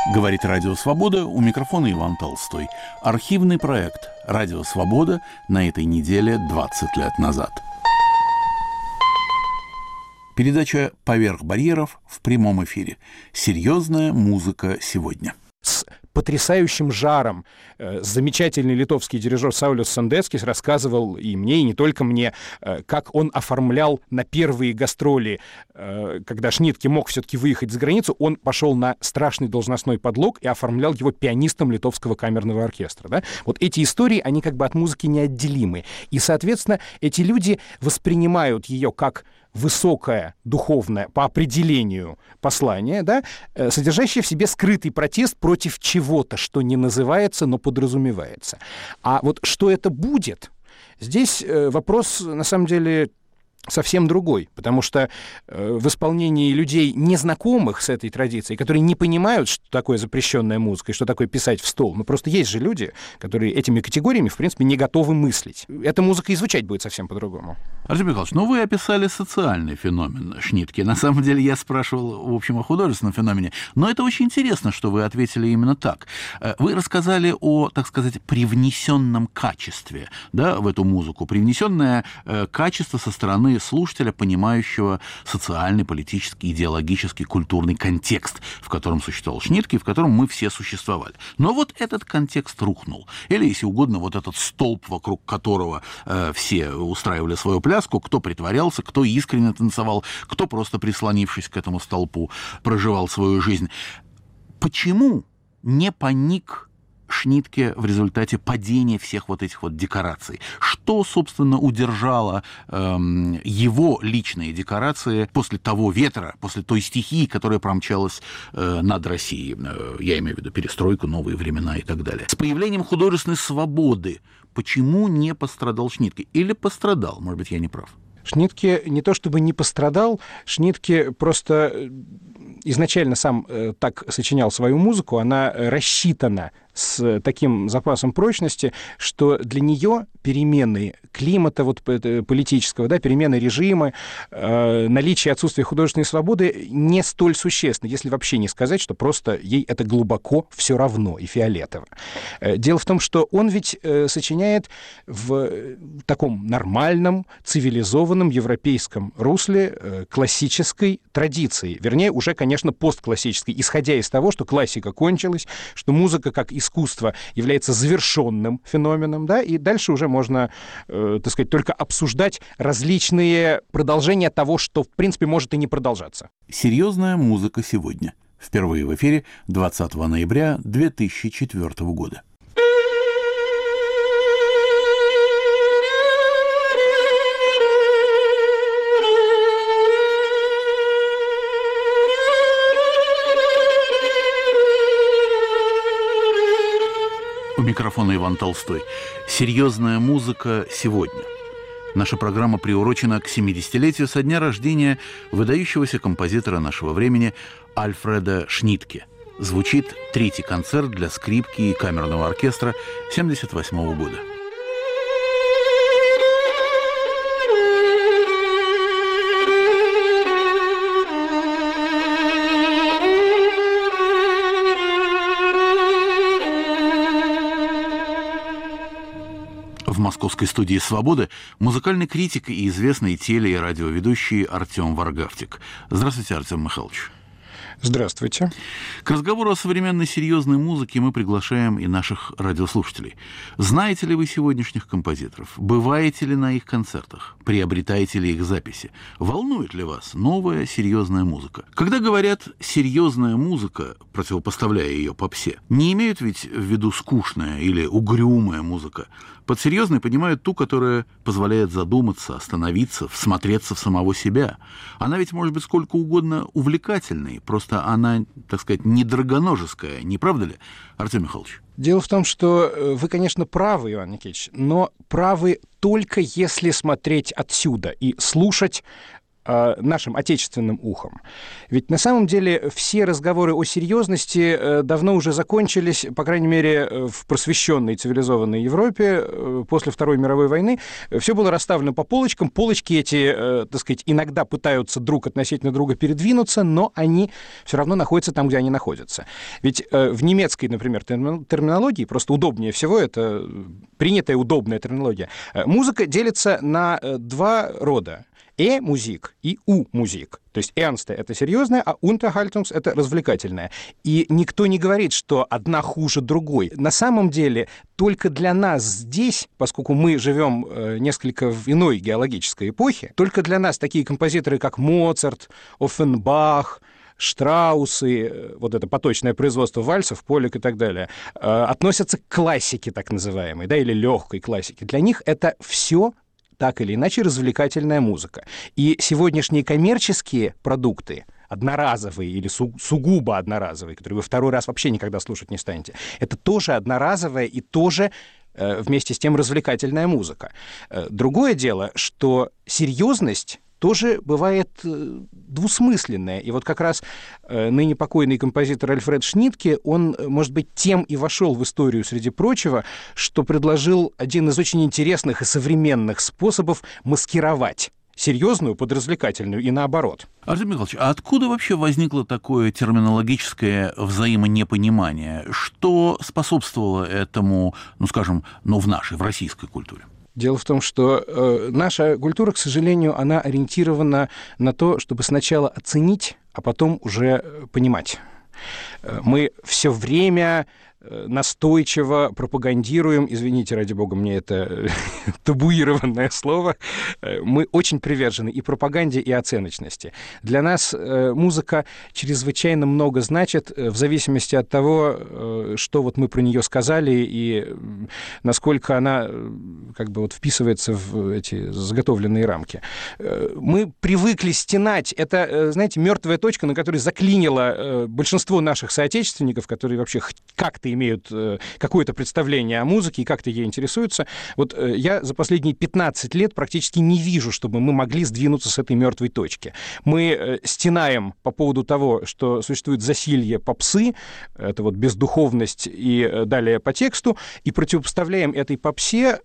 Говорит Радио Свобода, у микрофона Иван Толстой. Архивный проект «Радио Свобода» на этой неделе 20 лет назад. Передача «Поверх барьеров» в прямом эфире. Серьезная музыка сегодня. С потрясающим жаром замечательный литовский дирижер Саулис Сандецкис рассказывал и мне, и не только мне, как он оформлял на первые гастроли, когда Шнитке мог все-таки выехать за границу, он пошел на страшный должностной подлог и оформлял его пианистом литовского камерного оркестра. Да? Вот эти истории, они как бы от музыки неотделимы. И, соответственно, эти люди воспринимают ее как высокое духовное по определению послание, да, содержащее в себе скрытый протест против чего-то, что не называется, но подразумевается. А вот что это будет? Здесь вопрос, на самом деле, совсем другой, потому что в исполнении людей, незнакомых с этой традицией, которые не понимают, что такое запрещенная музыка и что такое писать в стол, ну просто есть же люди, которые этими категориями, в принципе, не готовы мыслить. Эта музыка и звучать будет совсем по-другому. Артем Михайлович, ну вы описали социальный феномен Шнитке. На самом деле я спрашивал, в общем, о художественном феномене, но это очень интересно, что вы ответили именно так. Вы рассказали о, так сказать, привнесенном качестве, да, в эту музыку. Привнесенное качество со стороны слушателя, понимающего социальный, политический, идеологический, культурный контекст, в котором существовал Шнитке, в котором мы все существовали. Но вот этот контекст рухнул. Или, если угодно, вот этот столб, вокруг которого все устраивали свою пляску, кто притворялся, кто искренне танцевал, кто просто, прислонившись к этому столпу, проживал свою жизнь. Почему не паник Шнитке в результате падения всех вот этих вот декораций? Что, собственно, удержало его личные декорации после того ветра, после той стихии, которая промчалась над Россией? Я имею в виду перестройку, новые времена и так далее. С появлением художественной свободы почему не пострадал Шнитке? Или пострадал? Может быть, я не прав. Шнитке не то чтобы не пострадал, Шнитке просто изначально сам так сочинял свою музыку, она рассчитана с таким запасом прочности, что для нее перемены климата вот, политического, да, перемены режима, наличие отсутствия художественной свободы не столь существенно, если вообще не сказать, что просто ей это глубоко все равно и фиолетово. Дело в том, что он ведь сочиняет в таком нормальном, цивилизованном европейском русле классической традиции, вернее, уже, конечно, постклассической, исходя из того, что классика кончилась, что музыка как искусство является завершенным феноменом, да, и дальше уже можно, так сказать, только обсуждать различные продолжения того, что, в принципе, может и не продолжаться. Серьезная музыка сегодня. Впервые в эфире 20 ноября 2004 года. У микрофона Иван Толстой. Серьезная музыка сегодня. Наша программа приурочена к 70-летию со дня рождения выдающегося композитора нашего времени Альфреда Шнитке. Звучит третий концерт для скрипки и камерного оркестра 1978 года. В московской студии «Свободы» музыкальный критик и известный теле- и радиоведущий Артем Варгавтик. Здравствуйте, Артем Михайлович. Здравствуйте. К разговору о современной серьезной музыке мы приглашаем и наших радиослушателей. Знаете ли вы сегодняшних композиторов? Бываете ли на их концертах? Приобретаете ли их записи? Волнует ли вас новая серьезная музыка? Когда говорят «серьезная музыка», противопоставляя ее попсе, не имеют ведь в виду скучная или угрюмая музыка. Под серьезной понимают ту, которая позволяет задуматься, остановиться, всмотреться в самого себя. Она ведь может быть сколько угодно увлекательной, просто она, так сказать, не драгоножеская, не правда ли, Артем Михайлович? Дело в том, что вы, конечно, правы, Иван Никитич, но правы только если смотреть отсюда и слушать нашим отечественным ухом. Ведь на самом деле все разговоры о серьезности давно уже закончились, по крайней мере, в просвещенной цивилизованной Европе после Второй мировой войны. Все было расставлено по полочкам. Полочки эти, так сказать, иногда пытаются друг относительно друга передвинуться, но они все равно находятся там, где они находятся. Ведь в немецкой, например, терминологии, просто удобнее всего, это принятая удобная терминология, музыка делится на два рода. Музик и музик. То есть ernste — это серьезное, а Unterhaltungs — это развлекательное. И никто не говорит, что одна хуже другой. На самом деле только для нас здесь, поскольку мы живем несколько в иной геологической эпохе, только для нас такие композиторы, как Моцарт, Оффенбах, Штраусы, вот это поточное производство вальсов, полек и так далее, относятся к классике так называемой, да, или легкой классике. Для них это все так или иначе развлекательная музыка. И сегодняшние коммерческие продукты, одноразовые или сугубо одноразовые, которые вы второй раз вообще никогда слушать не станете, это тоже одноразовая и тоже вместе с тем развлекательная музыка. Другое дело, что серьезность тоже бывает двусмысленное. И вот как раз ныне покойный композитор Альфред Шнитке, он, может быть, тем и вошел в историю, среди прочего, что предложил один из очень интересных и современных способов маскировать серьезную под развлекательную и наоборот. Артем Михайлович, а откуда вообще возникло такое терминологическое взаимонепонимание? Что способствовало этому, в нашей, в российской культуре? Дело в том, что наша культура, к сожалению, она ориентирована на то, чтобы сначала оценить, а потом уже понимать. Мы все время настойчиво пропагандируем, извините, ради бога, мне это табуированное слово, мы очень привержены и пропаганде, и оценочности. Для нас музыка чрезвычайно много значит в зависимости от того, что вот мы про нее сказали и насколько она вписывается в эти заготовленные рамки. Мы привыкли стенать. Это, знаете, мертвая точка, на которой заклинило большинство наших соотечественников, которые вообще как-то имеют какое-то представление о музыке и как-то ей интересуются. Вот я за последние 15 лет практически не вижу, чтобы мы могли сдвинуться с этой мертвой точки. Мы стенаем по поводу того, что существует засилье попсы, это вот бездуховность и далее по тексту, и противопоставляем этой попсе,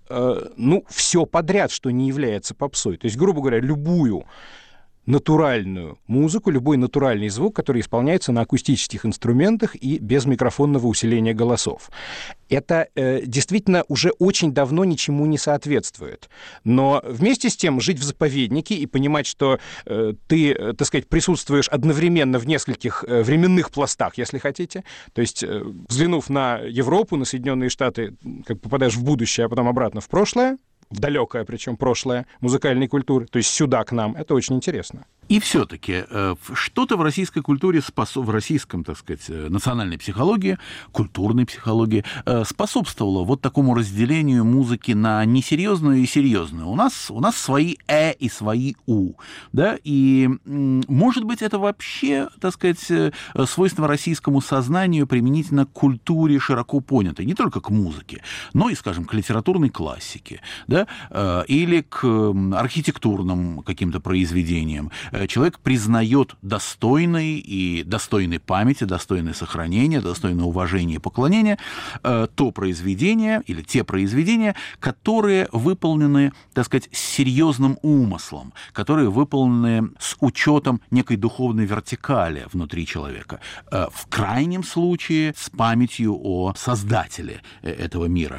все подряд, что не является попсой. То есть, грубо говоря, любую натуральную музыку, любой натуральный звук, который исполняется на акустических инструментах и без микрофонного усиления голосов. Это действительно уже очень давно ничему не соответствует. Но вместе с тем жить в заповеднике и понимать, что ты, так сказать, присутствуешь одновременно в нескольких временных пластах, если хотите. То есть, взглянув на Европу, на Соединенные Штаты, как попадаешь в будущее, а потом обратно в прошлое, в далекое, причем прошлое музыкальной культуры, то есть сюда, к нам. Это очень интересно. И все-таки что-то в российской культуре, в российском, так сказать, национальной психологии, культурной психологии способствовало вот такому разделению музыки на несерьезную и серьезную. У нас свои и свои да, и, может быть, это вообще, так сказать, свойство российскому сознанию применительно к культуре широко понятой, не только к музыке, но и, скажем, к литературной классике, да, или к архитектурным каким-то произведениям. Человек признает достойной памяти, достойное сохранения, достойное уважения и поклонения то произведение или те произведения, которые выполнены, так сказать, с серьезным умыслом, которые выполнены с учетом некой духовной вертикали внутри человека. В крайнем случае с памятью о создателе этого мира.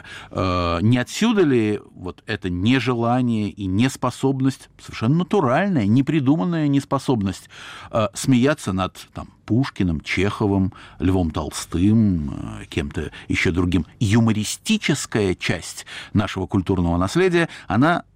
Не отсюда ли вот это нежелание и неспособность, совершенно натуральная, непридуманная неспособность смеяться над Пушкиным, Чеховым, Львом Толстым, кем-то еще другим. Юмористическая часть нашего культурного наследия, она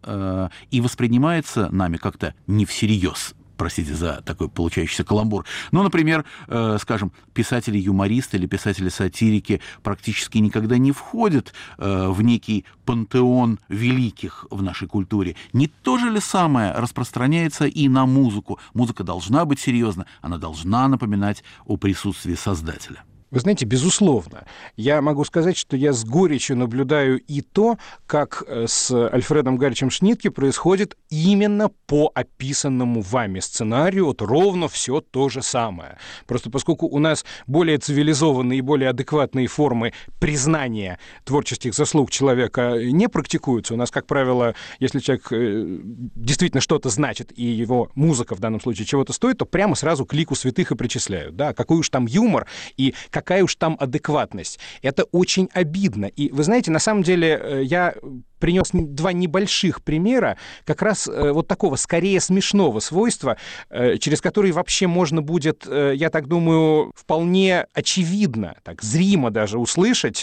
и воспринимается нами как-то не всерьез. Простите за такой получающийся каламбур. Например, скажем, писатели-юмористы или писатели-сатирики практически никогда не входят в некий пантеон великих в нашей культуре. Не то же ли самое распространяется и на музыку? Музыка должна быть серьезна, она должна напоминать о присутствии Создателя. Вы знаете, безусловно. Я могу сказать, что я с горечью наблюдаю и то, как с Альфредом Гаричем Шнитке происходит именно по описанному вами сценарию, вот ровно все то же самое. Просто поскольку у нас более цивилизованные и более адекватные формы признания творческих заслуг человека не практикуются, у нас, как правило, если человек действительно что-то значит, и его музыка в данном случае чего-то стоит, то прямо сразу к лику святых и причисляют. Да? Какой уж там юмор и какая уж там адекватность. Это очень обидно. И вы знаете, на самом деле я принес два небольших примера как раз вот такого скорее смешного свойства, через который вообще можно будет, я так думаю, вполне очевидно, так зримо даже услышать,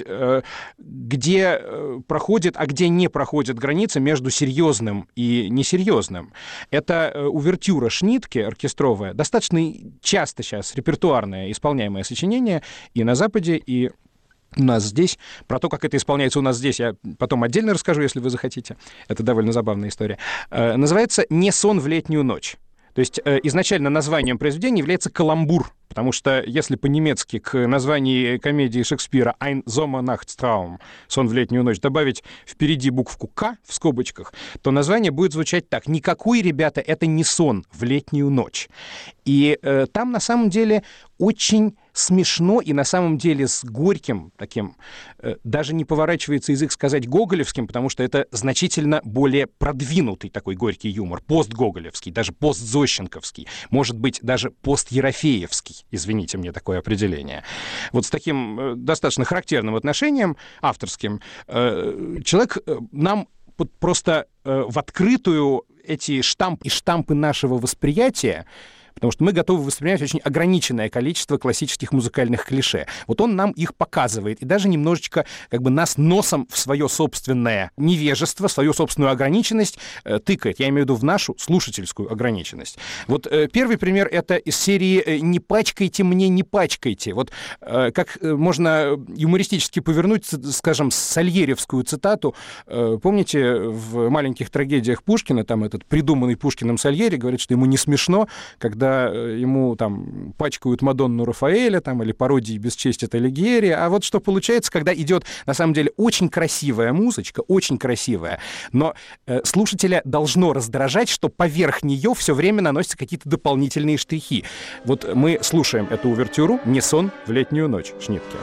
где проходит, а где не проходит граница между серьезным и несерьезным. Это увертюра Шнитке оркестровая, достаточно часто сейчас репертуарное исполняемое сочинение и на Западе, и у нас здесь. Про то, как это исполняется у нас здесь, я потом отдельно расскажу, если вы захотите. Это довольно забавная история. Называется «Не сон в летнюю ночь». То есть изначально названием произведения является каламбур, потому что если по-немецки к названию комедии Шекспира «Ein Sommernachtstraum» «Сон в летнюю ночь» добавить впереди букву «К» в скобочках, то название будет звучать так: «Никакой, ребята, это не сон в летнюю ночь». И там на самом деле очень смешно и на самом деле с горьким таким, даже не поворачивается язык сказать гоголевским, потому что это значительно более продвинутый такой горький юмор, постгоголевский, даже постзощенковский, может быть, даже постерофеевский, извините мне такое определение. Вот с таким достаточно характерным отношением, авторским, человек нам просто в открытую эти штампы нашего восприятия, потому что мы готовы воспринимать очень ограниченное количество классических музыкальных клише. Вот он нам их показывает, и даже немножечко как бы нас носом в свое собственное невежество, свою собственную ограниченность тыкает. Я имею в виду в нашу слушательскую ограниченность. Вот первый пример — это из серии «Не пачкайте мне, не пачкайте». Вот как можно юмористически повернуть, скажем, сальеревскую цитату. Помните, в «Маленьких трагедиях» Пушкина, там этот придуманный Пушкиным Сальери говорит, что ему не смешно, когда ему там пачкают Мадонну Рафаэля там, или пародии «Бесчестия Алигьери». А вот что получается, когда идет, на самом деле, очень красивая музычка, очень красивая, но слушателя должно раздражать, что поверх нее все время наносятся какие-то дополнительные штрихи. Вот мы слушаем эту увертюру «Не сон в летнюю ночь» Шнитке.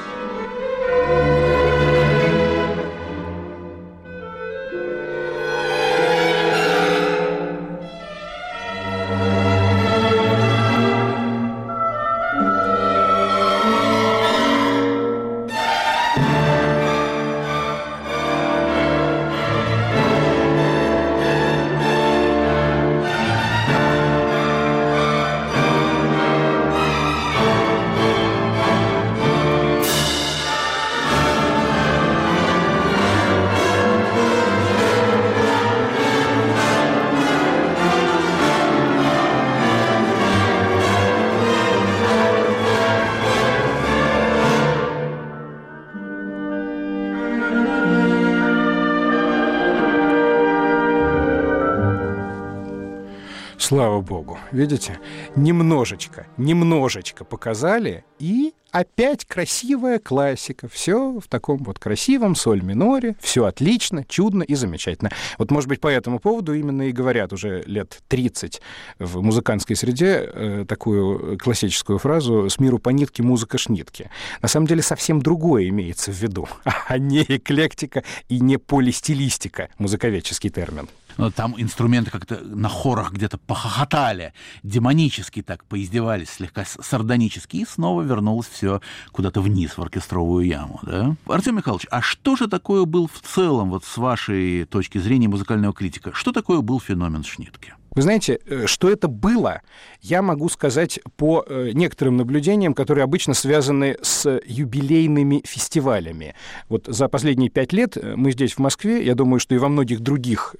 Слава богу. Видите? Немножечко показали, и опять красивая классика. Все в таком вот красивом соль-миноре. Все отлично, чудно и замечательно. Вот, может быть, по этому поводу именно и говорят уже лет 30 в музыкантской среде такую классическую фразу «с миру по нитке музыка Шнитке». На самом деле совсем другое имеется в виду, а не эклектика и не полистилистика, музыковедческий термин. Там инструменты как-то на хорах где-то похохотали, демонически так поиздевались, слегка сардонически, и снова вернулось все куда-то вниз, в оркестровую яму. Да? Артем Михайлович, а что же такое был в целом, вот с вашей точки зрения музыкального критика, что такое был феномен Шнитке? Вы знаете, что это было, я могу сказать по некоторым наблюдениям, которые обычно связаны с юбилейными фестивалями. Вот за последние 5 лет мы здесь, в Москве, я думаю, что и во многих других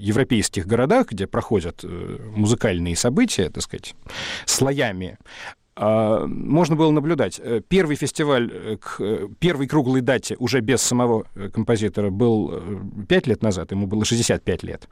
европейских городах, где проходят музыкальные события, так сказать, слоями, можно было наблюдать. Первый фестиваль к первой круглой дате уже без самого композитора был 5 лет назад, ему было 65 лет.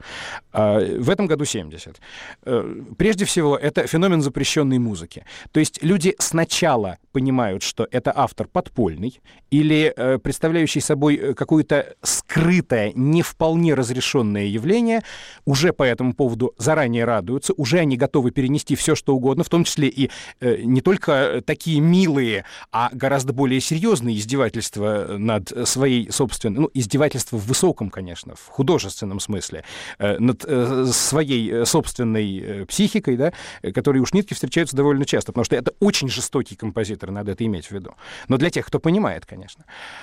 В этом году 70. Прежде всего, это феномен запрещенной музыки. То есть люди сначала понимают, что это автор подпольный или представляющий собой какое-то скрытое, не вполне разрешенное явление, уже по этому поводу заранее радуются, уже они готовы перенести все, что угодно, в том числе и не только такие милые, а гораздо более серьезные издевательства над своей собственной, ну, издевательства в высоком, конечно, в художественном смысле, над своей собственной психикой, да, которые у Шнитке встречаются довольно часто, потому что это очень жестокий композитор, надо это иметь в виду. Но для тех, кто понимает, конечно,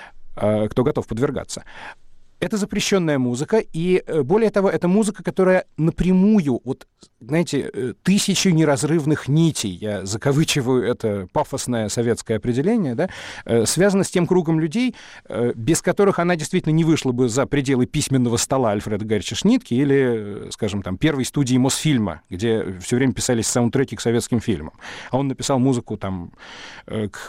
кто готов подвергаться. Это запрещенная музыка, и более того, это музыка, которая напрямую, вот, знаете, тысячи неразрывных нитей, я закавычиваю это пафосное советское определение, да, связана с тем кругом людей, без которых она действительно не вышла бы за пределы письменного стола Альфреда Гарича Шнитке или, скажем, там, первой студии Мосфильма, где все время писались саундтреки к советским фильмам. А он написал музыку там к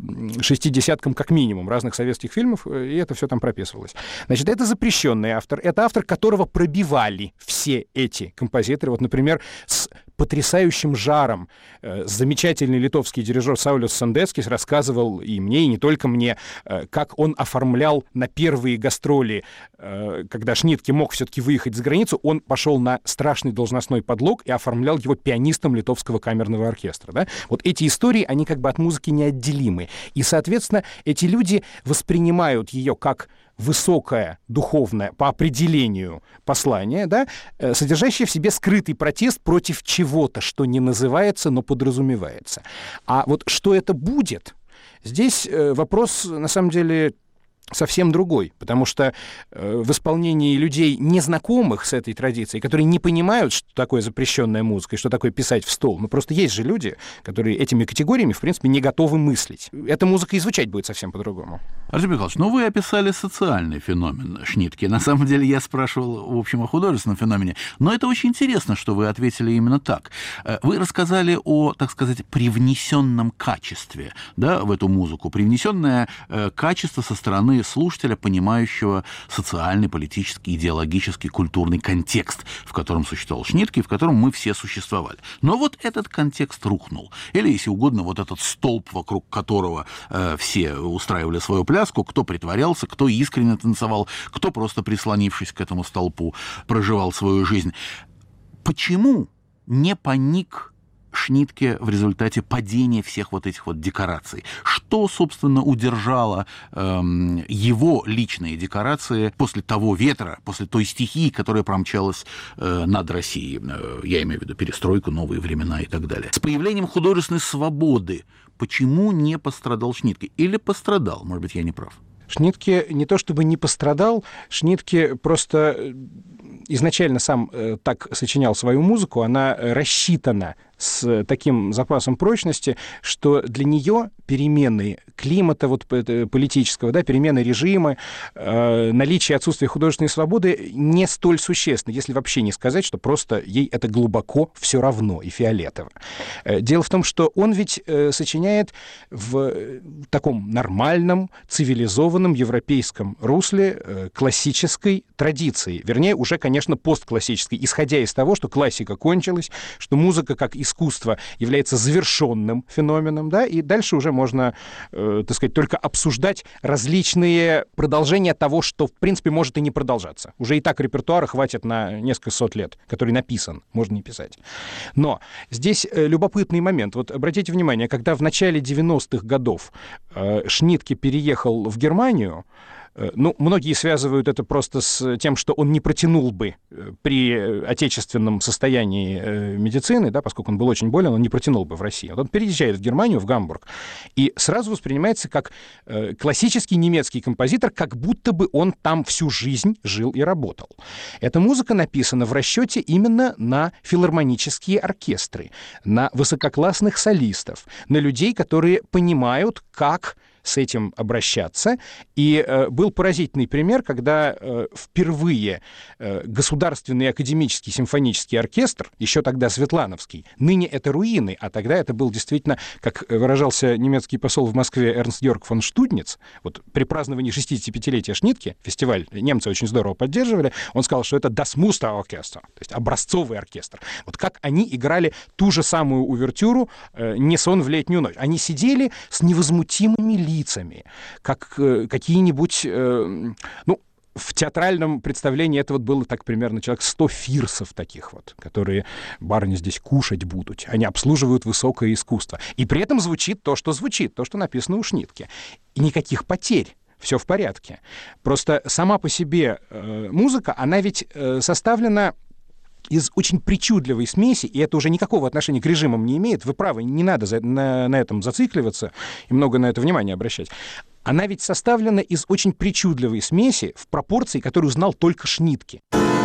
60-кам как минимум разных советских фильмов, и это все там прописывалось. Значит, это запрещенный автор. Это автор, которого пробивали все эти композиторы. Вот, например, с потрясающим жаром замечательный литовский дирижер Сауlius Sondeckis рассказывал и мне, и не только мне, как он оформлял на первые гастроли, когда Шнитке мог все-таки выехать за границу, он пошел на страшный должностной подлог и оформлял его пианистом литовского камерного оркестра. Да? Вот эти истории, они как бы от музыки неотделимы. И, соответственно, эти люди воспринимают ее как высокое духовное по определению послание, да, содержащее в себе скрытый протест против чего-то, что не называется, но подразумевается. А вот что это будет? Здесь вопрос, на самом деле, совсем другой, потому что в исполнении людей, незнакомых с этой традицией, которые не понимают, что такое запрещенная музыка и что такое писать в стол, ну просто есть же люди, которые этими категориями, в принципе, не готовы мыслить. Эта музыка и звучать будет совсем по-другому. Артем Михайлович, ну вы описали социальный феномен Шнитке. На самом деле я спрашивал, в общем, о художественном феномене, но это очень интересно, что вы ответили именно так. Вы рассказали о, так сказать, привнесенном качестве, да, в эту музыку, привнесенное качество со стороны слушателя, понимающего социальный, политический, идеологический, культурный контекст, в котором существовал Шнитке, в котором мы все существовали. Но вот этот контекст рухнул. Или, если угодно, вот этот столб, вокруг которого все устраивали свою пляску, кто притворялся, кто искренне танцевал, кто просто, прислонившись к этому столпу, проживал свою жизнь. Почему не паник Шнитке в результате падения всех вот этих вот декораций? Что, собственно, удержало его личные декорации после того ветра, после той стихии, которая промчалась над Россией? Я имею в виду перестройку, новые времена и так далее. С появлением художественной свободы почему не пострадал Шнитке? Или пострадал? Может быть, я не прав. Шнитке не то чтобы не пострадал, Шнитке просто изначально сам так сочинял свою музыку, она рассчитана с таким запасом прочности, что для нее перемены климата вот, политического, да, перемены режима, наличие отсутствия художественной свободы не столь существенно, если вообще не сказать, что просто ей это глубоко все равно и фиолетово. Дело в том, что он ведь сочиняет в таком нормальном, цивилизованном европейском русле классической традиции. Вернее, уже, конечно, постклассической, исходя из того, что классика кончилась, что музыка как искусство является завершенным феноменом, да, и дальше уже можно, так сказать, только обсуждать различные продолжения того, что, в принципе, может и не продолжаться. Уже и так репертуара хватит на несколько сот лет, который написан, можно не писать. Но здесь любопытный момент. Вот обратите внимание, когда в начале 90-х годов Шнитке переехал в Германию, ну, многие связывают это просто с тем, что он не протянул бы при отечественном состоянии медицины, да, поскольку он был очень болен, он не протянул бы в России. Вот он переезжает в Германию, в Гамбург, и сразу воспринимается как классический немецкий композитор, как будто бы он там всю жизнь жил и работал. Эта музыка написана в расчете именно на филармонические оркестры, на высококлассных солистов, на людей, которые понимают, как с этим обращаться. И был поразительный пример, когда впервые Государственный академический симфонический оркестр, еще тогда Светлановский, ныне это руины, а тогда это был действительно, как выражался немецкий посол в Москве Эрнст Георг фон Штудниц, вот при праздновании 65-летия Шнитке, фестиваль немцы очень здорово поддерживали, он сказал, что это Das Musterorchester, то есть образцовый оркестр. Вот как они играли ту же самую увертюру «Не сон в летнюю ночь». Они сидели с невозмутимыми лицами, как какие-нибудь, в театральном представлении это вот было так примерно человек 100 фирсов таких вот, которые барыни здесь кушать будут. Они обслуживают высокое искусство. И при этом звучит то, что написано у Шнитке. И никаких потерь. Все в порядке. Просто сама по себе музыка, она ведь составлена из очень причудливой смеси, и это уже никакого отношения к режимам не имеет. Вы правы, не надо на этом зацикливаться и много на это внимания обращать. Она ведь составлена из очень причудливой смеси в пропорции, которую знал только Шнитке.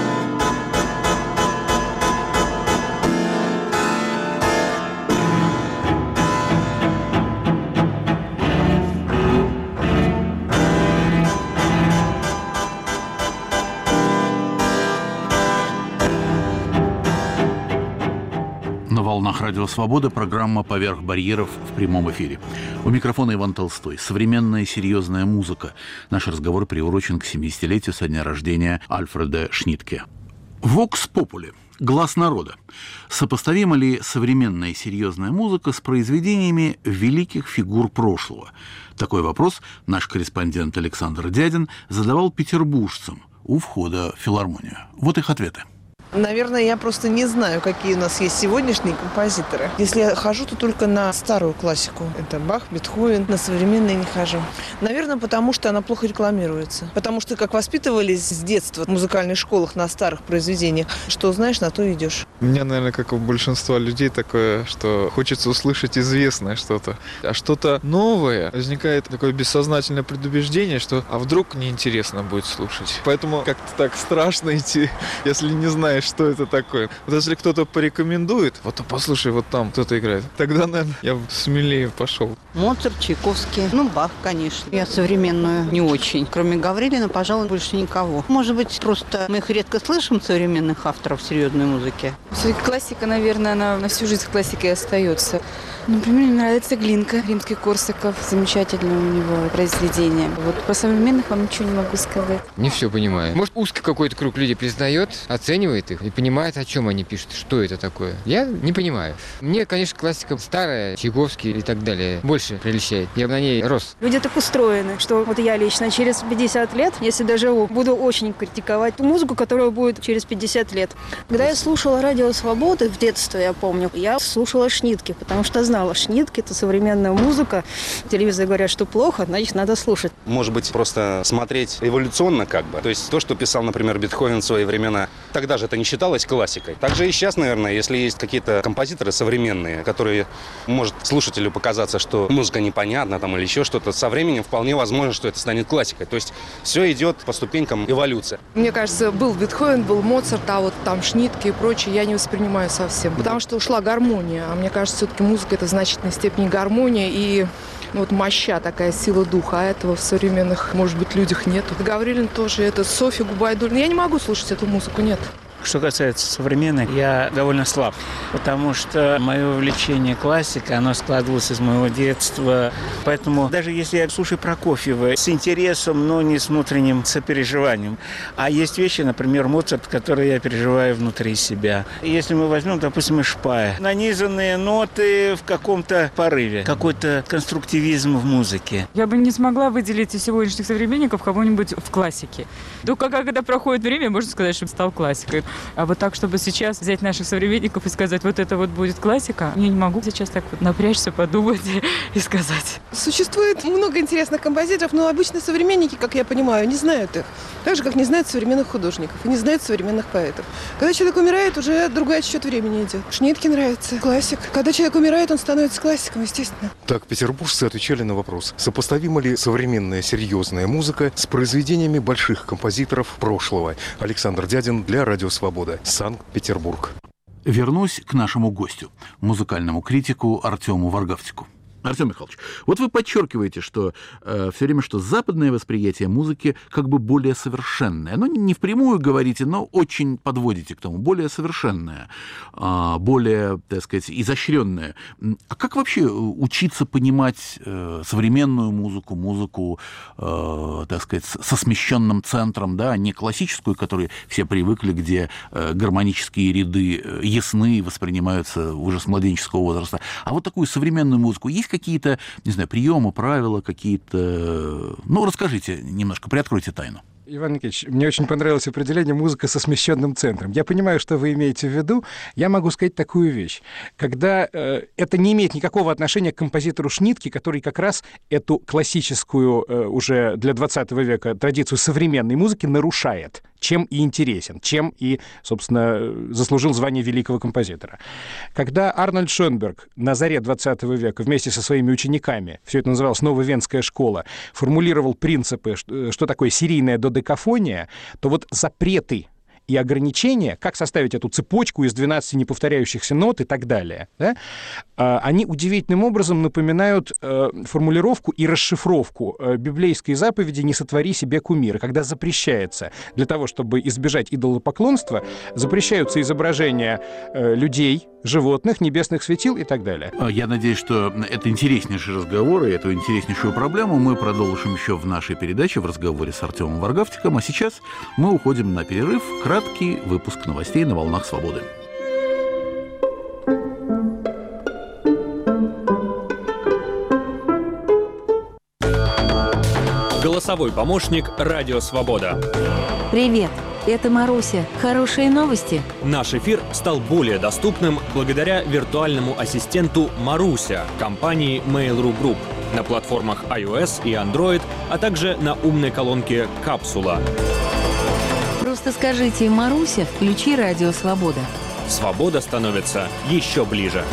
На волнах Радио Свобода программа «Поверх барьеров» в прямом эфире. У микрофона Иван Толстой. Современная серьезная музыка. Наш разговор приурочен к 70-летию со дня рождения Альфреда Шнитке. Vox Populi. Глаз народа. Сопоставима ли современная серьезная музыка с произведениями великих фигур прошлого? Такой вопрос наш корреспондент Александр Дядин задавал петербуржцам у входа в филармонию. Вот их ответы. Наверное, я просто не знаю, какие у нас есть сегодняшние композиторы. Если я хожу, то только на старую классику. Это Бах, Бетховен. На современные не хожу. Наверное, потому что она плохо рекламируется. Потому что, как воспитывались с детства в музыкальных школах на старых произведениях, что знаешь, на то идешь. У меня, наверное, как у большинства людей такое, что хочется услышать известное что-то. А что-то новое, возникает такое бессознательное предубеждение, что а вдруг неинтересно будет слушать. Поэтому как-то так страшно идти, если не знаешь, что это такое. Вот если кто-то порекомендует, вот послушай, вот там кто-то играет, тогда, наверное, я смелее пошел. Моцарт, Чайковский, Бах, конечно. Я современную не очень. Кроме Гаврилина, пожалуй, больше никого. Может быть, просто мы их редко слышим, современных авторов серьезной музыки. Все-таки классика, наверное, она на всю жизнь классикой остается. Например, мне нравится Глинка, Римский-Корсаков. Замечательное у него произведение. Вот про современных вам ничего не могу сказать. Не все понимаю. Может, узкий какой-то круг людей признает, оценивает их и понимает, о чем они пишут, что это такое. Я не понимаю. Мне, конечно, классика старая, Чайковский и так далее, больше прельщает. Я на ней рос. Люди так устроены, что вот я лично через 50 лет, если доживу, буду очень критиковать ту музыку, которая будет через 50 лет. Когда я слушала «Радио Свободы» в детстве, я помню, я слушала Шнитке, потому что знала, Шнитке – это современная музыка. Телевизоры говорят, что плохо, значит, надо слушать. Может быть, просто смотреть эволюционно как бы. То есть то, что писал, например, Бетховен в свои времена, тогда же это не считалось классикой. Также и сейчас, наверное, если есть какие-то композиторы современные, которые может слушателю показаться, что музыка непонятна там, или еще что-то, со временем вполне возможно, что это станет классикой. То есть все идет по ступенькам эволюции. Мне кажется, был Бетховен, был Моцарт, а вот там Шнитке и прочее я не воспринимаю совсем. Потому что ушла гармония. А мне кажется, все-таки музыка – это в значительной степени гармония и вот моща такая, сила духа, а этого в современных, может быть, людях нет. Гаврилин тоже, это Софья Губайдуллина. Я не могу слушать эту музыку, нет. Что касается современных, я довольно слаб, потому что мое увлечение классикой, оно складывалось из моего детства. Поэтому даже если я слушаю Прокофьева с интересом, но не с внутренним сопереживанием. А есть вещи, например, Моцарт, которые я переживаю внутри себя. Если мы возьмем, допустим, Шпая, нанизанные ноты в каком-то порыве, какой-то конструктивизм в музыке. Я бы не смогла выделить из сегодняшних современников кого-нибудь в классике. Только когда проходит время, можно сказать, что стал классикой. А вот так, чтобы сейчас взять наших современников и сказать, вот это вот будет классика, я не могу сейчас так вот напрячься, подумать и сказать. Существует много интересных композиторов, но обычно современники, как я понимаю, не знают их. Так же, как не знают современных художников и не знают современных поэтов. Когда человек умирает, уже другой отсчет времени идет. Шнитке нравится классик. Когда человек умирает, он становится классиком, естественно. Так, петербуржцы отвечали на вопрос, сопоставима ли современная серьезная музыка с произведениями больших композиторов прошлого. Александр Дядин для Радио Свобода, Санкт-Петербург. Вернусь к нашему гостю, музыкальному критику Артему Варгавтику. Артем Михайлович, вот вы подчеркиваете, что все время, что западное восприятие музыки как бы более совершенное. Ну, не впрямую говорите, но очень подводите к тому. Более совершенное, более, так сказать, изощренное. А как вообще учиться понимать современную музыку, так сказать, со смещенным центром, да, не классическую, к которой все привыкли, где гармонические ряды ясны, воспринимаются уже с младенческого возраста, а вот такую современную музыку? Есть какие-то, не знаю, приемы, правила какие-то? Ну, расскажите немножко, приоткройте тайну. Иван Никитич, мне очень понравилось определение «музыка со смещенным центром». Я понимаю, что вы имеете в виду. Я могу сказать такую вещь. Когда это не имеет никакого отношения к композитору Шнитке, который как раз эту классическую уже для 20 века традицию современной музыки нарушает, чем и интересен, чем и, собственно, заслужил звание великого композитора. Когда Арнольд Шönberg на заре 20 века вместе со своими учениками, все это называлось «Новая Венская школа», формулировал принципы, что такое серийная додекафония, то вот запреты и ограничения, как составить эту цепочку из 12 неповторяющихся нот и так далее, да, они удивительным образом напоминают формулировку и расшифровку библейской заповеди «Не сотвори себе кумира», когда запрещается для того, чтобы избежать идолопоклонства, запрещаются изображения людей, животных, небесных светил и так далее. Я надеюсь, что это интереснейший разговор, и эту интереснейшую проблему мы продолжим еще в нашей передаче, в разговоре с Артемом Варгавтиком. А сейчас мы уходим на перерыв. Краткий выпуск новостей на «Волнах Свободы». Голосовой помощник «Радио Свобода». Привет, это Маруся. Хорошие новости? Наш эфир стал более доступным благодаря виртуальному ассистенту «Маруся» компании Mail.ru Group на платформах iOS и Android, а также на умной колонке «Капсула». Просто скажите «Маруся, включи Радио Свобода». Свобода становится еще ближе.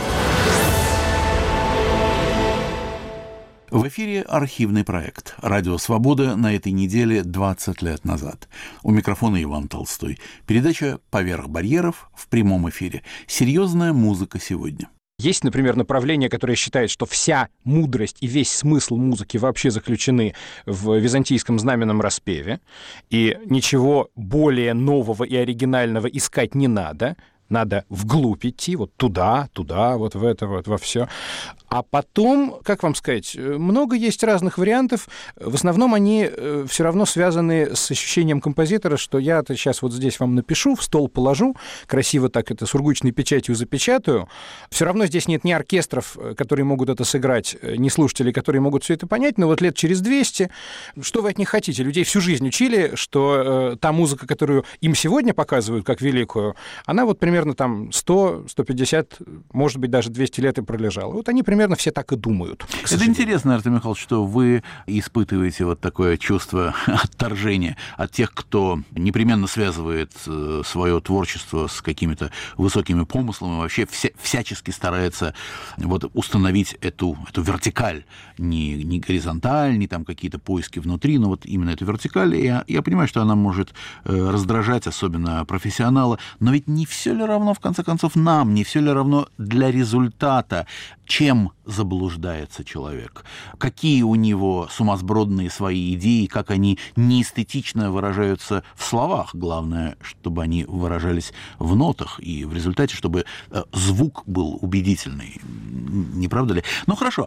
В эфире архивный проект «Радио Свобода» на этой неделе 20 лет назад. У микрофона Иван Толстой. Передача «Поверх барьеров» в прямом эфире. Серьезная музыка сегодня. Есть, например, направление, которое считает, что вся мудрость и весь смысл музыки вообще заключены в византийском знаменном распеве, и ничего более нового и оригинального искать не надо. Надо вглубь идти, вот туда, вот в это, вот во все. А потом, как вам сказать, много есть разных вариантов. В основном они все равно связаны с ощущением композитора, что я-то сейчас вот здесь вам напишу, в стол положу, красиво так это сургучной печатью запечатаю. Все равно здесь нет ни оркестров, которые могут это сыграть, ни слушателей, которые могут все это понять, но вот лет через 200, что вы от них хотите? Людей всю жизнь учили, что та музыка, которую им сегодня показывают как великую, она вот примерно там 100, 150, может быть, даже 200 лет и пролежала. Вот они примерно все так и думают. Это интересно, Артем Михайлович, что вы испытываете вот такое чувство отторжения от тех, кто непременно связывает свое творчество с какими-то высокими помыслами, вообще всячески старается вот установить эту вертикаль, не горизонталь, не там какие-то поиски внутри, но вот именно эту вертикаль. Я понимаю, что она может раздражать, особенно профессионала, но ведь не все ли равно, в конце концов, нам, не все ли равно для результата, чем заблуждается человек, какие у него сумасбродные свои идеи, как они неэстетично выражаются в словах. Главное, чтобы они выражались в нотах, и в результате, чтобы звук был убедительный. Не правда ли? Ну, хорошо.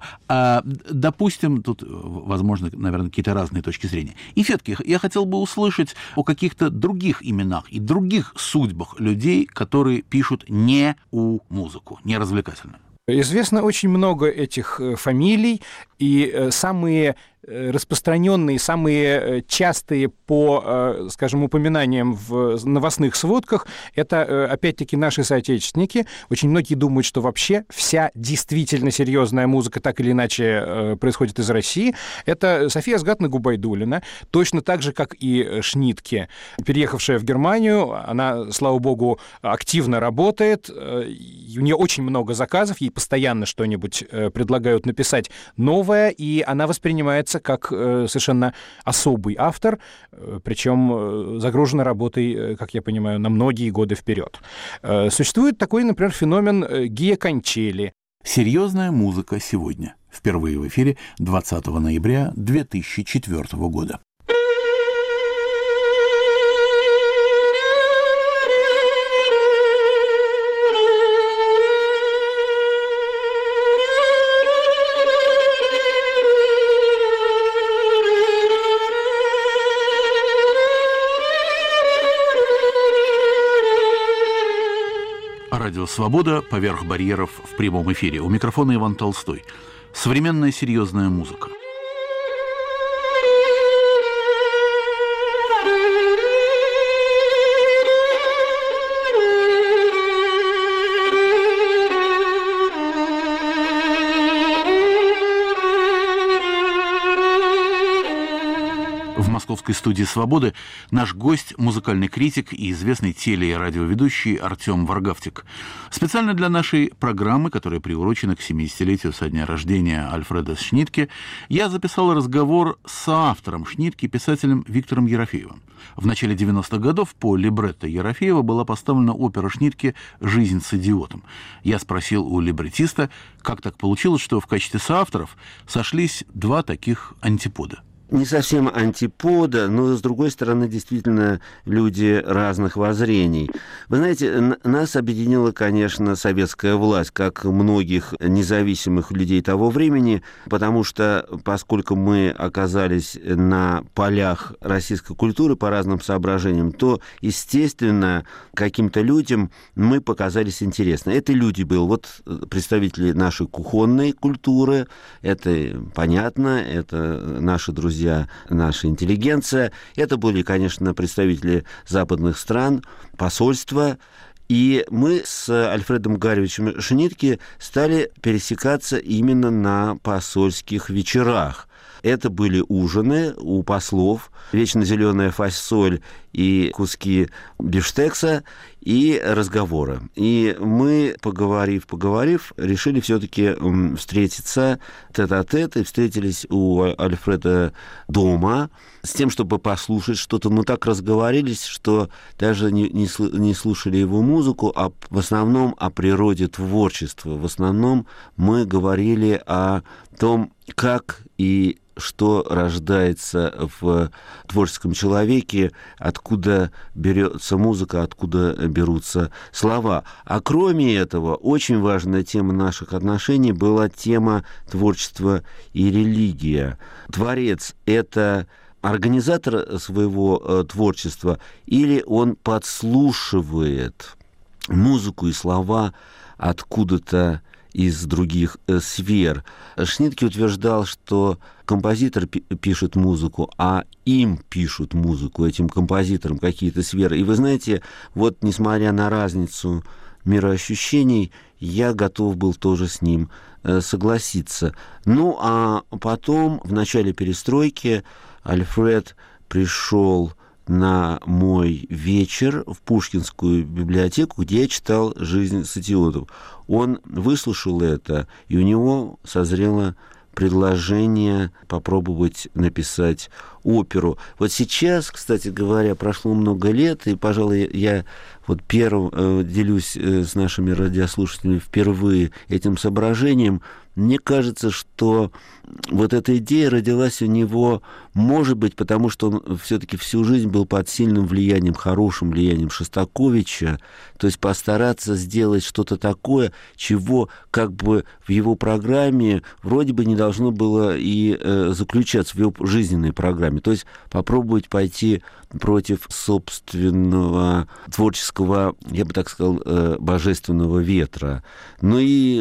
Допустим, тут, возможно, наверное, какие-то разные точки зрения. И все-таки я хотел бы услышать о каких-то других именах и других судьбах людей, которые пишут не музыку, не развлекательную. Известно очень много этих фамилий, и самые распространенные, самые частые по, скажем, упоминаниям в новостных сводках, это, опять-таки, наши соотечественники. Очень многие думают, что вообще вся действительно серьезная музыка так или иначе происходит из России. Это София Асгатовна Губайдуллина, точно так же, как и Шнитке, переехавшая в Германию. Она, слава богу, активно работает, у нее очень много заказов, ей постоянно что-нибудь предлагают написать новое, и она воспринимается как совершенно особый автор, причем загружена работой, как я понимаю, на многие годы вперед. Существует такой, например, феномен Гия Кончели. Серьезная музыка сегодня. Впервые в эфире 20 ноября 2004 года. Радио «Свобода» поверх барьеров в прямом эфире. У микрофона Иван Толстой. Современная серьезная музыка. В московской студии «Свободы» наш гость – музыкальный критик и известный теле- и радиоведущий Артем Варгавтик. Специально для нашей программы, которая приурочена к 70-летию со дня рождения Альфреда Шнитке, я записал разговор с автором Шнитке, писателем Виктором Ерофеевым. В начале 90-х годов по либретто Ерофеева была поставлена опера Шнитке «Жизнь с идиотом». Я спросил у либретиста, как так получилось, что в качестве соавторов сошлись два таких антипода. Не совсем антипода, но, с другой стороны, действительно, люди разных воззрений. Вы знаете, нас объединила, конечно, советская власть, как многих независимых людей того времени, потому что, поскольку мы оказались на полях российской культуры по разным соображениям, то, естественно, каким-то людям мы показались интересны. Это люди были, вот представители нашей кухонной культуры, это понятно, это наши друзья, наша интеллигенция. Это были, конечно, представители западных стран, посольства. И мы с Альфредом Гарриевичем Шнитке стали пересекаться именно на посольских вечерах. Это были ужины у послов, вечно зеленая фасоль и куски бифштекса, и разговоры. И мы, поговорив, решили все-таки встретиться тет-а-тет, и встретились у Альфреда дома с тем, чтобы послушать что-то. Мы так разговорились, что даже не слушали его музыку, а в основном о природе творчества. В основном мы говорили о том, как и что рождается в творческом человеке, откуда берется музыка, откуда берутся слова. А кроме этого, очень важная тема наших отношений была тема творчества и религия. Творец — это организатор своего творчества, или он подслушивает музыку и слова откуда-то из других сфер. Шнитке утверждал, что композитор пишет музыку, а им пишут музыку, этим композиторам, какие-то сферы. И вы знаете, вот несмотря на разницу мироощущений, я готов был тоже с ним согласиться. Ну, а потом, в начале перестройки, Альфред пришел на мой вечер в Пушкинскую библиотеку, где я читал «Жизнь с идиотом». Он выслушал это, и у него созрело предложение попробовать написать оперу. Вот сейчас, кстати говоря, прошло много лет, и, пожалуй, я вот первым делюсь с нашими радиослушателями впервые этим соображением. Мне кажется, что вот эта идея родилась у него, может быть, потому что он все-таки всю жизнь был под сильным влиянием, хорошим влиянием Шостаковича, то есть постараться сделать что-то такое, чего как бы в его программе вроде бы не должно было и заключаться в его жизненной программе. То есть попробовать пойти против собственного творческого, я бы так сказал, божественного ветра. Ну и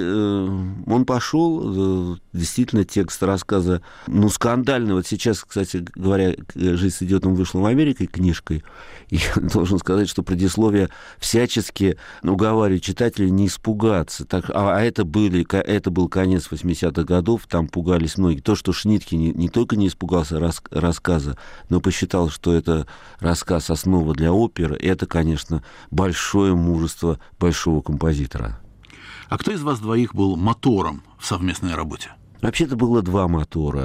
он пошел, действительно, текст рассказа, скандальный. Вот сейчас, кстати говоря, «Жизнь с идиотом» вышла в Америке книжкой, и я должен сказать, что предисловие всячески уговаривает читателей не испугаться. Это был конец 80-х годов, там пугались многие. То, что Шнитке не только не испугался рассказа, но посчитал, что это рассказ «Основа для оперы», это, конечно, большое мужество большого композитора. А кто из вас двоих был мотором в совместной работе? Вообще-то было два мотора.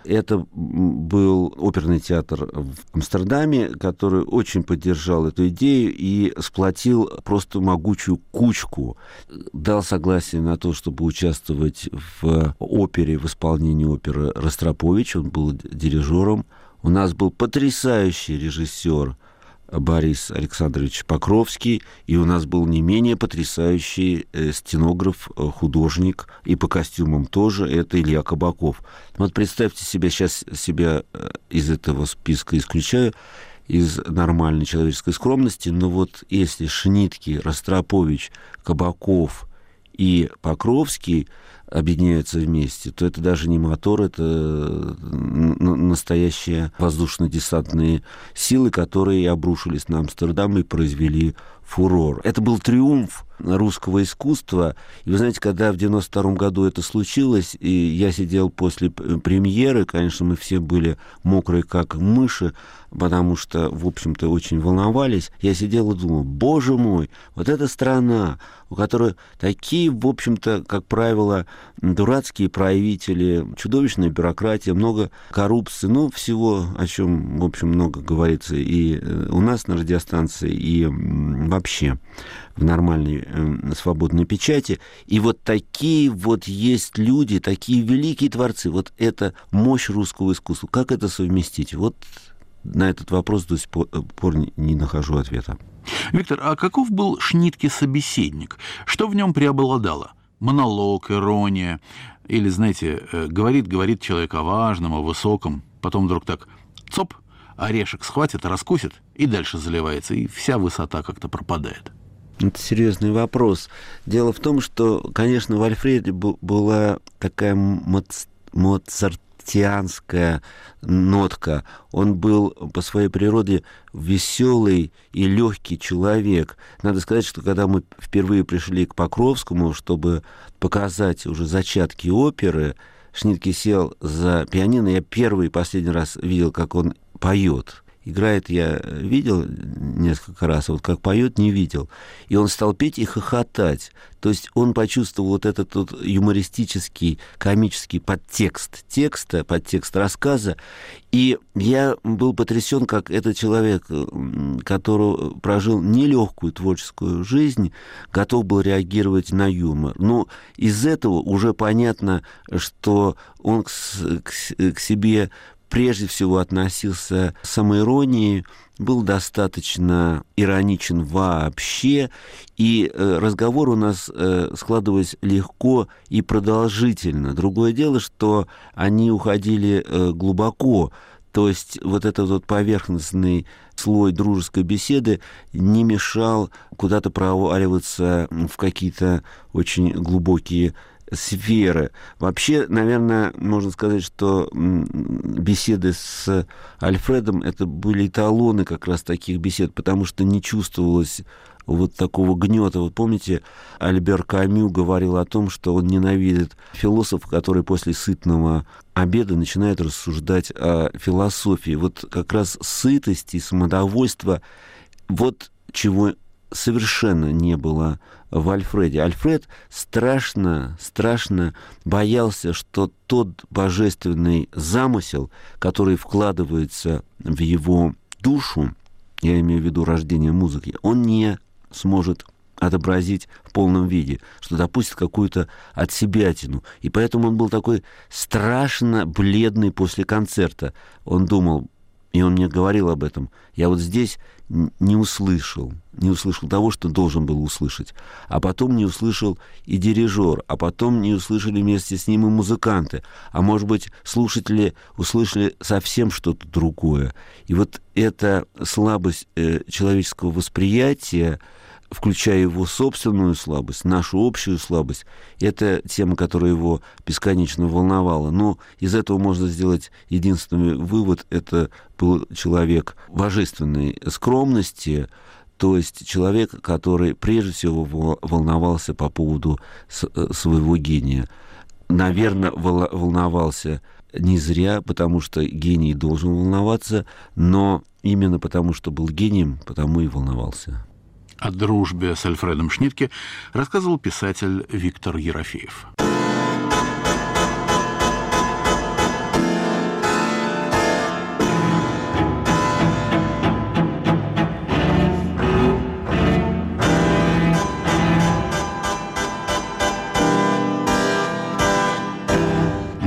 Это был оперный театр в Амстердаме, который очень поддержал эту идею и сплотил просто могучую кучку, дал согласие на то, чтобы участвовать в опере, в исполнении оперы Ростропович. Он был дирижером. У нас был потрясающий режиссер Борис Александрович Покровский, и у нас был не менее потрясающий стенограф, художник, и по костюмам тоже, это Илья Кабаков. Вот представьте себе, сейчас себя из этого списка исключаю, из нормальной человеческой скромности, но вот если Шнитке, Ростропович, Кабаков и Покровский объединяются вместе, то это даже не мотор, это настоящие воздушно-десантные силы, которые обрушились на Амстердам и произвели фурор. Это был триумф русского искусства. И вы знаете, когда в 92 году это случилось, и я сидел после премьеры, конечно, мы все были мокрые, как мыши, потому что, в общем-то, очень волновались. Я сидел и думал, боже мой, вот эта страна, у которой такие, в общем-то, как правило, дурацкие правители, чудовищная бюрократия, много коррупции, ну, всего, о чем, в общем, много говорится и у нас на радиостанции, и вообще в нормальной свободной печати. И вот такие вот есть люди, такие великие творцы. Вот это мощь русского искусства. Как это совместить? Вот на этот вопрос до сих пор не нахожу ответа. Виктор, а каков был Шнитке собеседник? Что в нем преобладало? Монолог, ирония? Или, знаете, говорит человек о важном, о высоком, потом вдруг так цоп, орешек схватит, раскусит, и дальше заливается, и вся высота как-то пропадает. Это серьезный вопрос. Дело в том, что, конечно, в Альфреде была такая моцартианская нотка. Он был по своей природе веселый и легкий человек. Надо сказать, что когда мы впервые пришли к Покровскому, чтобы показать уже зачатки оперы, Шнитке сел за пианино. Я первый и последний раз видел, как он поет. Играет я видел несколько раз, а вот как поет не видел. И он стал петь и хохотать. То есть он почувствовал вот этот вот юмористический, комический подтекст текста, подтекст рассказа. И я был потрясен, как этот человек, который прожил нелегкую творческую жизнь, готов был реагировать на юмор. Но из этого уже понятно, что он к себе прежде всего относился с самоиронией, был достаточно ироничен вообще, и разговор у нас складывался легко и продолжительно. Другое дело, что они уходили глубоко, то есть вот этот вот поверхностный слой дружеской беседы не мешал куда-то проваливаться в какие-то очень глубокие сферы. Вообще, наверное, можно сказать, что беседы с Альфредом это были эталоны как раз таких бесед, потому что не чувствовалось вот такого гнета. Вот помните, Альбер Камю говорил о том, что он ненавидит философов, которые после сытного обеда начинают рассуждать о философии. Вот как раз сытость и самодовольство, вот чего совершенно не было в Альфреде. Альфред страшно боялся, что тот божественный замысел, который вкладывается в его душу, я имею в виду рождение музыки, он не сможет отобразить в полном виде, что допустит какую-то отсебятину. И поэтому он был такой страшно бледный после концерта. Он думал, и он мне говорил об этом, я вот здесь не услышал того, что должен был услышать. А потом не услышал и дирижер, а потом не услышали вместе с ним и музыканты. А может быть, слушатели услышали совсем что-то другое. И вот эта слабость человеческого восприятия, включая его собственную слабость, нашу общую слабость, это тема, которая его бесконечно волновала. Но из этого можно сделать единственный вывод. Это был человек божественной скромности, то есть человек, который прежде всего волновался по поводу своего гения. Наверное, волновался не зря, потому что гений должен волноваться, но именно потому, что был гением, потому и волновался. О дружбе с Альфредом Шнитке рассказывал писатель Виктор Ерофеев.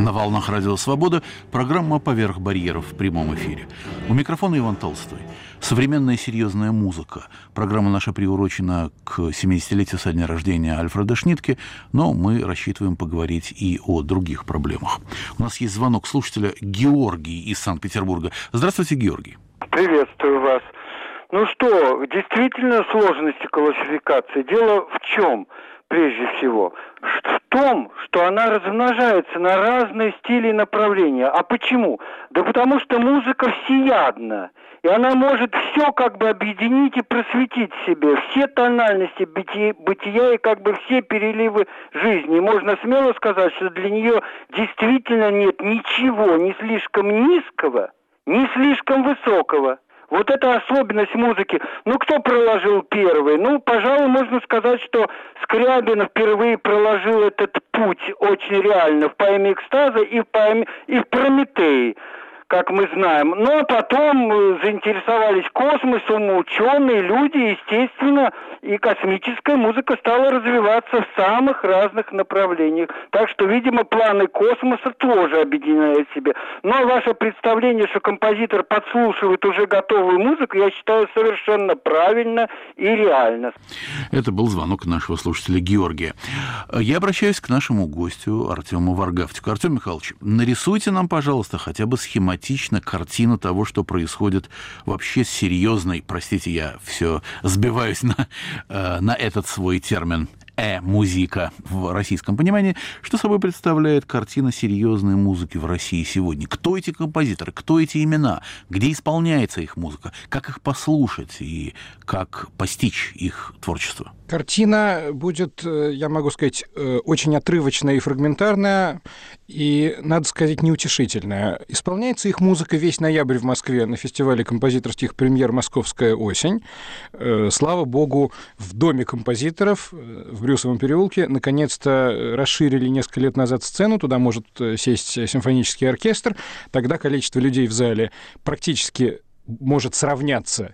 На волнах Радио Свобода программа «Поверх барьеров» в прямом эфире. У микрофона Иван Толстой. Современная серьезная музыка. Программа наша приурочена к 70-летию со дня рождения Альфреда Шнитке, но мы рассчитываем поговорить и о других проблемах. У нас есть звонок слушателя Георгий из Санкт-Петербурга. Здравствуйте, Георгий. Приветствую вас. Ну что, действительно сложности классификации. Дело в чем, прежде всего? В том, что она размножается на разные стили и направления. А почему? Да потому что музыка всеядна. И она может все как бы объединить и просветить в себе. Все тональности бытия и как бы все переливы жизни. И можно смело сказать, что для нее действительно нет ничего ни слишком низкого, ни слишком высокого. Вот это особенность музыки. Ну, кто проложил первый? Ну, пожалуй, можно сказать, что Скрябин впервые проложил этот путь очень реально в поэме «Экстаза» и в «Прометее», как мы знаем. Но потом заинтересовались космосом ученые, люди, естественно, и космическая музыка стала развиваться в самых разных направлениях. Так что, видимо, планы космоса тоже объединяют в себе. Но ваше представление, что композитор подслушивает уже готовую музыку, я считаю совершенно правильно и реально. Это был звонок нашего слушателя Георгия. Я обращаюсь к нашему гостю Артему Варгавтику. Артем Михайлович, нарисуйте нам, пожалуйста, хотя бы схематично картину того, что происходит вообще с серьезной, простите, я все сбиваюсь на этот свой термин, музыка в российском понимании, что собой представляет картина серьезной музыки в России сегодня. Кто эти композиторы, кто эти имена, где исполняется их музыка, как их послушать и как постичь их творчество? Картина будет, я могу сказать, очень отрывочная и фрагментарная, и, надо сказать, неутешительная. Исполняется их музыка весь ноябрь в Москве на фестивале композиторских премьер «Московская осень». Слава богу, в Доме композиторов в Брюсовом переулке наконец-то расширили несколько лет назад сцену, туда может сесть симфонический оркестр, тогда количество людей в зале практически может сравняться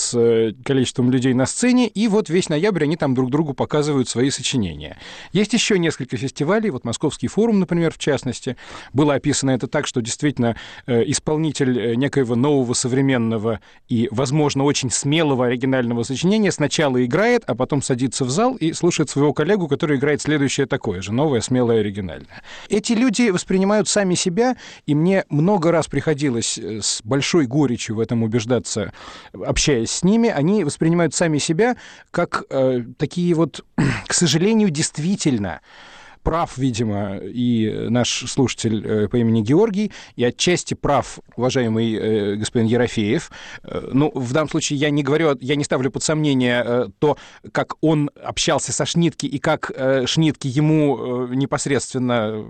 с количеством людей на сцене, и вот весь ноябрь они там друг другу показывают свои сочинения. Есть еще несколько фестивалей, вот Московский форум, например, в частности. Было описано это так, что действительно исполнитель некоего нового, современного и, возможно, очень смелого оригинального сочинения сначала играет, а потом садится в зал и слушает своего коллегу, который играет следующее такое же, новое, смелое, оригинальное. Эти люди воспринимают сами себя, и мне много раз приходилось с большой горечью в этом убеждаться, общаясь с ними, они воспринимают сами себя как такие вот, к сожалению, действительно прав, видимо, и наш слушатель по имени Георгий, и отчасти прав уважаемый господин Ерофеев. Ну, в данном случае я не ставлю под сомнение то, как он общался со Шнитке и как Шнитке ему непосредственно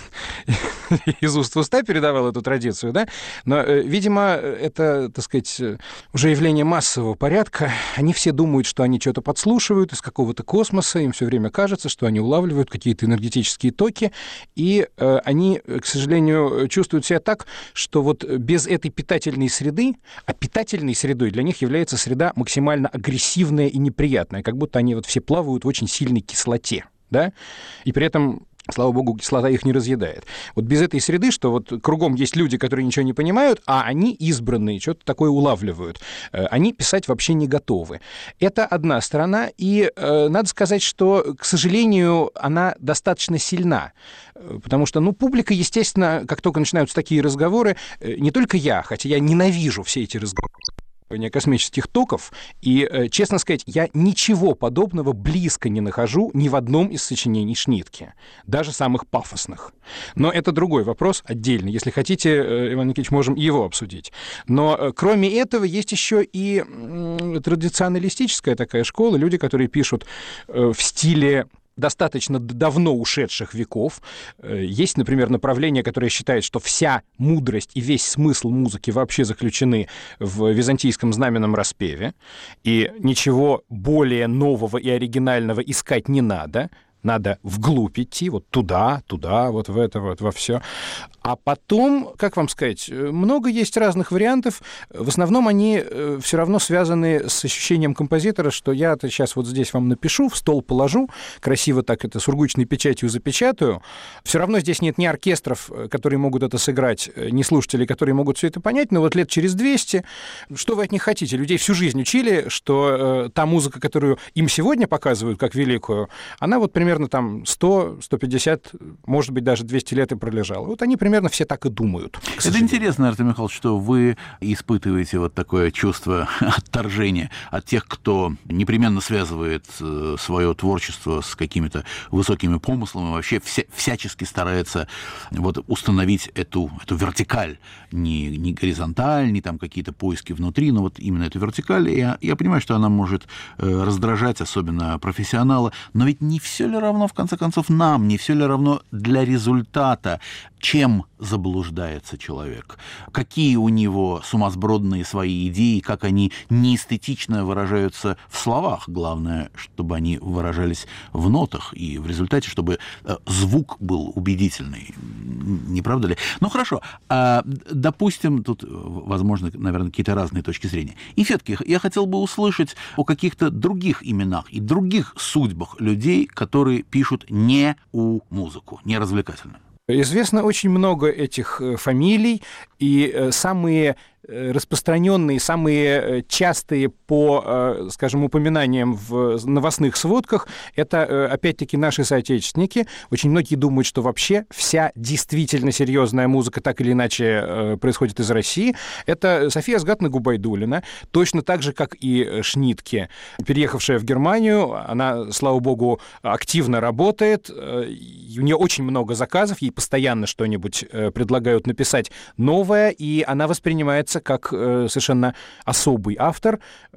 из уст в уста передавал эту традицию, да? Но, видимо, это, так сказать, уже явление массового порядка. Они все думают, что они что-то подслушивают из какого-то космоса, им все время кажется, что они улавливают какие-то энергетические токи, и они, к сожалению, чувствуют себя так, что вот без этой питательной среды, а питательной средой для них является среда максимально агрессивная и неприятная, как будто они вот все плавают в очень сильной кислоте, да, и при этом, слава богу, кислота их не разъедает. Вот без этой среды, что вот кругом есть люди, которые ничего не понимают, а они избранные, что-то такое улавливают. Они писать вообще не готовы. Это одна сторона, и надо сказать, что, к сожалению, она достаточно сильна. Потому что, ну, публика, естественно, как только начинаются такие разговоры, не только я, хотя я ненавижу все эти разговоры космических токов, и, честно сказать, я ничего подобного близко не нахожу ни в одном из сочинений Шнитке, даже самых пафосных. Но это другой вопрос отдельный. Если хотите, Иван Никитич, можем его обсудить. Но, кроме этого, есть еще и традиционалистическая такая школа, люди, которые пишут в стиле достаточно давно ушедших веков. Есть, например, направление, которое считает, что вся мудрость и весь смысл музыки вообще заключены в византийском знаменном распеве, и ничего более нового и оригинального искать не надо. надо вглубь идти, вот туда, вот в это, вот во все. А потом, как вам сказать, много есть разных вариантов. В основном они все равно связаны с ощущением композитора, что я-то сейчас вот здесь вам напишу, в стол положу, красиво так это сургучной печатью запечатаю. Все равно здесь нет ни оркестров, которые могут это сыграть, ни слушателей, которые могут все это понять, но вот лет через 200, что вы от них хотите? Людей всю жизнь учили, что та музыка, которую им сегодня показывают как великую, она вот примерно там 100, 150, может быть, даже 200 лет и пролежала. Вот они примерно все так и думают. Это интересно, Артем Михайлович, что вы испытываете вот такое чувство отторжения от тех, кто непременно связывает свое творчество с какими-то высокими помыслами, вообще всячески старается вот установить эту вертикаль, не горизонталь, не там какие-то поиски внутри, но вот именно эту вертикаль. Я понимаю, что она может раздражать, особенно профессионала, но ведь не все ли равно, в конце концов, нам, не все ли равно для результата, чем заблуждается человек, какие у него сумасбродные свои идеи, как они неэстетично выражаются в словах. Главное, чтобы они выражались в нотах, и в результате, чтобы звук был убедительный. Не правда ли? Ну, хорошо. Допустим, тут, возможно, наверное, какие-то разные точки зрения. И все-таки я хотел бы услышать о каких-то других именах и других судьбах людей, которые пишут не музыку, не развлекательную. Известно очень много этих фамилий, и самые распространенные, самые частые по, скажем, упоминаниям в новостных сводках, это, опять-таки, наши соотечественники. Очень многие думают, что вообще вся действительно серьезная музыка так или иначе происходит из России. Это София Азгатовна Губайдуллина, точно так же, как и Шнитке, переехавшая в Германию. Она, слава богу, активно работает, у нее очень много заказов, ей постоянно что-нибудь предлагают написать новое, и она воспринимается как совершенно особый автор,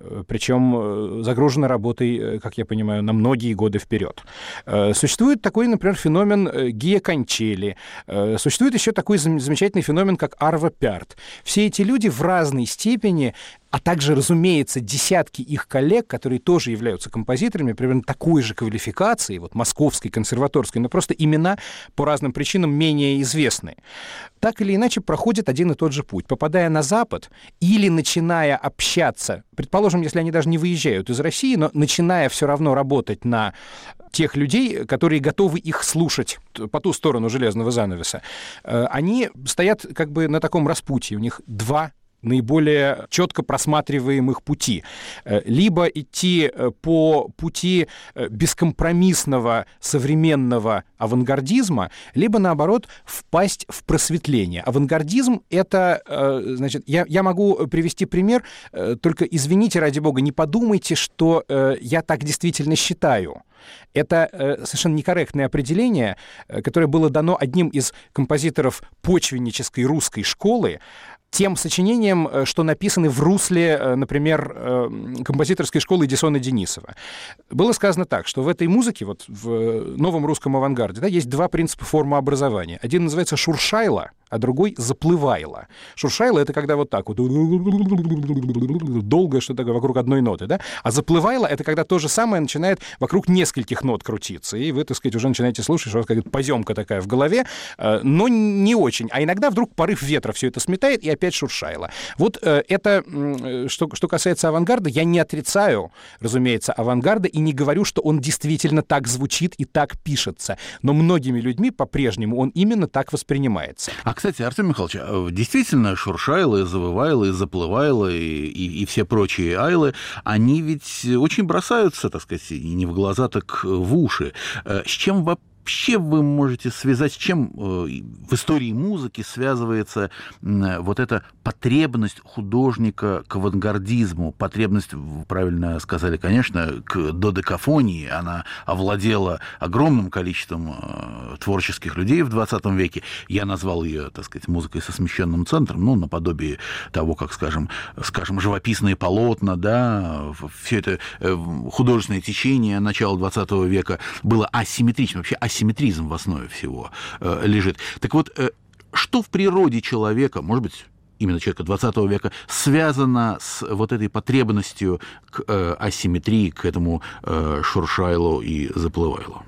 причем загружена работой, как я понимаю, на многие годы вперед. Существует такой, например, феномен Гия Кончели. Существует еще такой замечательный феномен, как Арво Пярт. Все эти люди в разной степени, а также, разумеется, десятки их коллег, которые тоже являются композиторами, примерно такой же квалификации, вот московской, консерваторской, но просто имена по разным причинам менее известны. Так или иначе проходят один и тот же путь. Попадая на Запад или начиная общаться, предположим, если они даже не выезжают из России, но начиная все равно работать на тех людей, которые готовы их слушать по ту сторону железного занавеса, они стоят как бы на таком распутье. У них два наиболее четко просматриваемых пути. Либо идти по пути бескомпромиссного современного авангардизма, либо, наоборот, впасть в просветление. Авангардизм — это, значит, я могу привести пример, только, извините, ради бога, не подумайте, что я так действительно считаю. Это совершенно некорректное определение, которое было дано одним из композиторов почвеннической русской школы, тем сочинением, что написаны в русле, например, композиторской школы Эдисона Денисова. Было сказано так, что в этой музыке, вот в новом русском авангарде, да, есть два принципа формообразования. Один называется шуршайло, а другой заплывайло. Шуршайло — это когда вот так вот долго что-то такое вокруг одной ноты, да? А заплывайло — это когда то же самое начинает вокруг нескольких нот крутиться, и вы, так сказать, уже начинаете слушать, что какая-то поземка такая в голове, но не очень. А иногда вдруг порыв ветра все это сметает, и опять шуршайло. Вот это, что касается авангарда, я не отрицаю, разумеется, авангарда и не говорю, что он действительно так звучит и так пишется, но многими людьми по-прежнему он именно так воспринимается. Кстати, Артем Михайлович, действительно, шуршайло, и завывайло, и заплывайло, и все прочие айлы, они ведь очень бросаются, так сказать, не в глаза, так в уши. С чем вообще вы можете связать, с чем в истории музыки связывается вот эта потребность художника к авангардизму, потребность, вы правильно сказали, конечно, к додекафонии, она овладела огромным количеством творческих людей в 20 веке. Я назвал ее, так сказать, музыкой со смещенным центром, ну, наподобие того, как, скажем, живописные полотна, да, все это художественное течение начала 20 века было асимметричным, вообще асимметризм в основе всего лежит. Так вот, что в природе человека, может быть, именно человека 20 века, связано с вот этой потребностью к асимметрии, к этому шуршайлу и заплывайлу?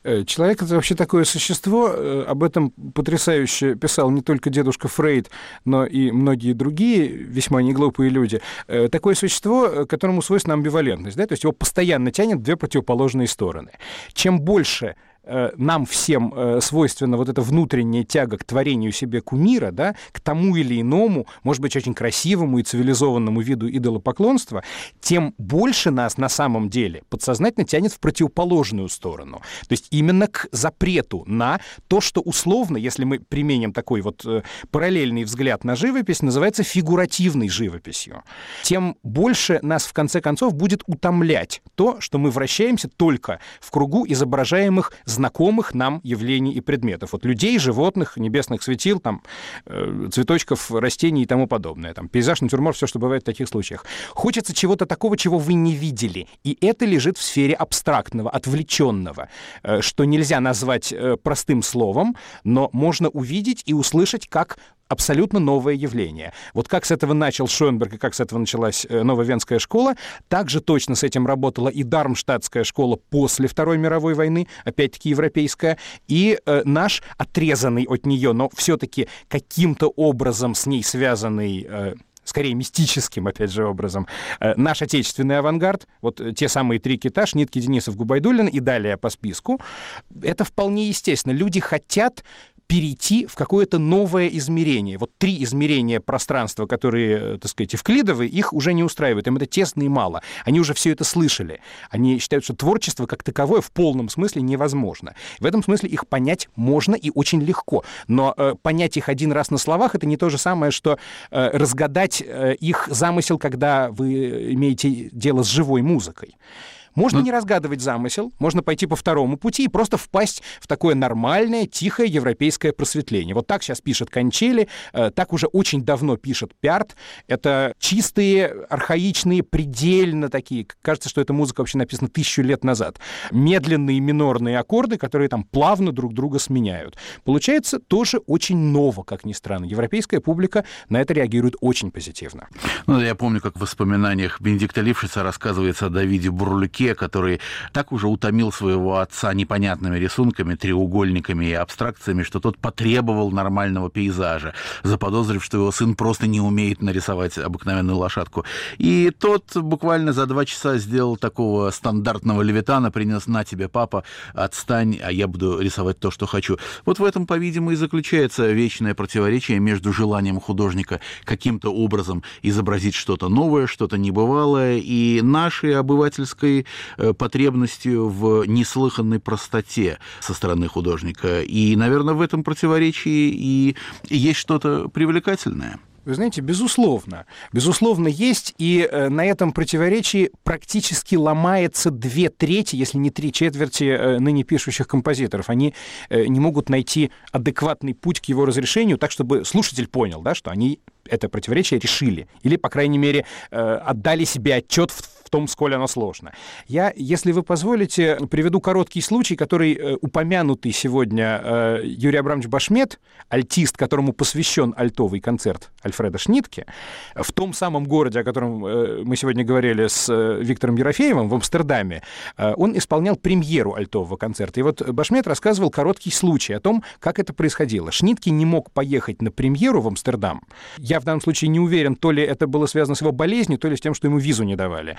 Человек — это вообще такое существо, об этом потрясающе писал не только дедушка Фрейд, но и многие другие весьма неглупые люди. Такое существо, которому свойственна амбивалентность, да? То есть его постоянно тянет в две противоположные стороны. Чем больше нам всем свойственна вот эта внутренняя тяга к творению себе кумира, да, к тому или иному, может быть, очень красивому и цивилизованному виду идолопоклонства, тем больше нас на самом деле подсознательно тянет в противоположную сторону. То есть именно к запрету на то, что условно, если мы применим такой вот параллельный взгляд на живопись, называется фигуративной живописью. Тем больше нас, в конце концов, будет утомлять то, что мы вращаемся только в кругу изображаемых знакомых нам явлений и предметов. Вот людей, животных, небесных светил, там, цветочков, растений и тому подобное. Там, пейзаж, натюрморт, все, что бывает в таких случаях. Хочется чего-то такого, чего вы не видели. И это лежит в сфере абстрактного, отвлеченного, что нельзя назвать простым словом, но можно увидеть и услышать как абсолютно новое явление. Вот как с этого начал Шонберг и как с этого началась новая Венская школа, так же точно с этим работала и Дармштадтская школа после Второй мировой войны, опять-таки европейская, и наш отрезанный от нее, но все-таки каким-то образом с ней связанный, скорее мистическим, опять же, образом, наш отечественный авангард, вот те самые три кита, Шнитке, Денисов, Губайдуллин и далее по списку, это вполне естественно. Люди хотят перейти в какое-то новое измерение. Вот три измерения пространства, которые, так сказать, евклидовы, их уже не устраивают. Им это тесно и мало. Они уже все это слышали. Они считают, что творчество как таковое в полном смысле невозможно. В этом смысле их понять можно и очень легко. Но понять их один раз на словах — это не то же самое, что разгадать их замысел, когда вы имеете дело с живой музыкой. Можно не разгадывать замысел, можно пойти по второму пути и просто впасть в такое нормальное, тихое европейское просветление. Вот так сейчас пишет Кончели, так уже очень давно пишет Пярт. Это чистые, архаичные, предельно такие, кажется, что эта музыка вообще написана 1000 лет назад. Медленные минорные аккорды, которые там плавно друг друга сменяют. Получается тоже очень ново, как ни странно. Европейская публика на это реагирует очень позитивно. Ну, я помню, как в воспоминаниях Бенедикта Лившица рассказывается о Давиде Бурлюке, который так уже утомил своего отца непонятными рисунками, треугольниками и абстракциями, что тот потребовал нормального пейзажа, заподозрив, что его сын просто не умеет нарисовать обыкновенную лошадку. И тот буквально за 2 часа сделал такого стандартного Левитана, принес: на тебе, папа, отстань, а я буду рисовать то, что хочу. Вот в этом, по-видимому, и заключается вечное противоречие между желанием художника каким-то образом изобразить что-то новое, что-то небывалое, и нашей обывательской потребностью в неслыханной простоте со стороны художника. И, наверное, в этом противоречии и есть что-то привлекательное. Вы знаете, безусловно. Безусловно, есть, и на этом противоречии практически ломается 2/3, если не 3/4 ныне пишущих композиторов. Они не могут найти адекватный путь к его разрешению так, чтобы слушатель понял, да, что они это противоречие решили. Или, по крайней мере, отдали себе отчет в том, сколь оно сложно. Я, если вы позволите, приведу короткий случай, который упомянутый сегодня Юрий Абрамович Башмет, альтист, которому посвящен альтовый концерт Альфреда Шнитке, в том самом городе, о котором мы сегодня говорили с Виктором Ерофеевым, в Амстердаме, он исполнял премьеру альтового концерта. И вот Башмет рассказывал короткий случай о том, как это происходило. Шнитке не мог поехать на премьеру в Амстердам. Я в данном случае не уверен, то ли это было связано с его болезнью, то ли с тем, что ему визу не давали.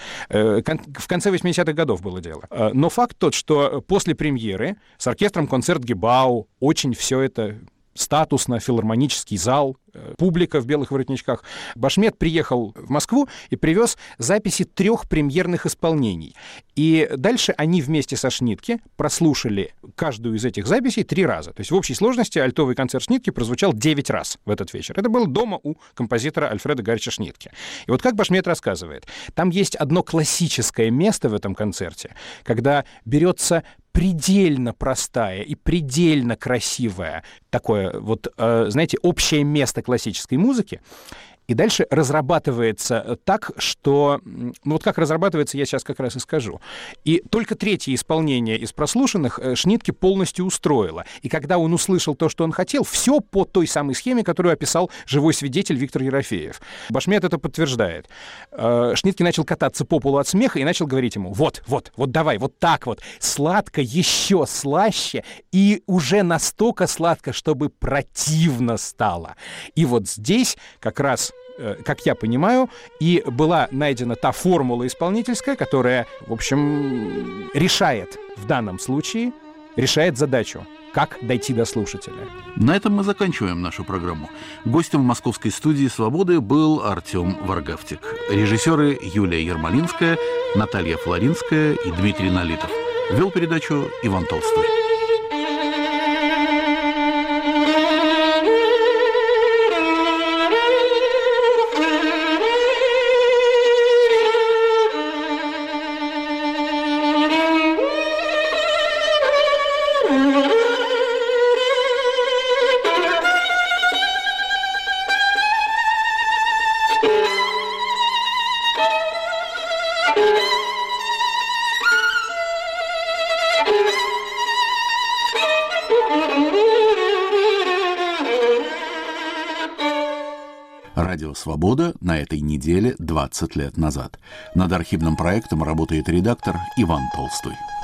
В конце 80-х годов было дело. Но факт тот, что после премьеры с оркестром Концертгебау очень все это статусно, филармонический зал, публика в белых воротничках. Башмет приехал в Москву и привез записи 3 премьерных исполнений. И дальше они вместе со Шнитке прослушали каждую из этих записей 3 раза. То есть в общей сложности альтовый концерт Шнитке прозвучал 9 раз в этот вечер. Это было дома у композитора Альфреда Гарича Шнитке. И вот как Башмет рассказывает, там есть одно классическое место в этом концерте, когда берется предельно простая и предельно красивая такое вот, знаете, общее место классической музыки, И дальше разрабатывается так, что... Ну вот как разрабатывается, я сейчас как раз и скажу. И только третье исполнение из прослушанных Шнитке полностью устроило. И когда он услышал то, что он хотел, все по той самой схеме, которую описал живой свидетель Виктор Ерофеев. Башмет это подтверждает. Шнитке начал кататься по полу от смеха и начал говорить ему: вот давай, вот так вот, сладко, еще слаще, и уже настолько сладко, чтобы противно стало. И вот здесь как раз, как я понимаю, и была найдена та формула исполнительская, которая, в общем, решает в данном случае, решает задачу, как дойти до слушателя. На этом мы заканчиваем нашу программу. Гостем в московской студии «Свободы» был Артем Варгавтик. Режиссеры Юлия Ермолинская, Наталья Флоринская и Дмитрий Налитов. Вел передачу Иван Толстой. Радио «Свобода» на этой неделе 20 лет назад. Над архивным проектом работает редактор Иван Толстой.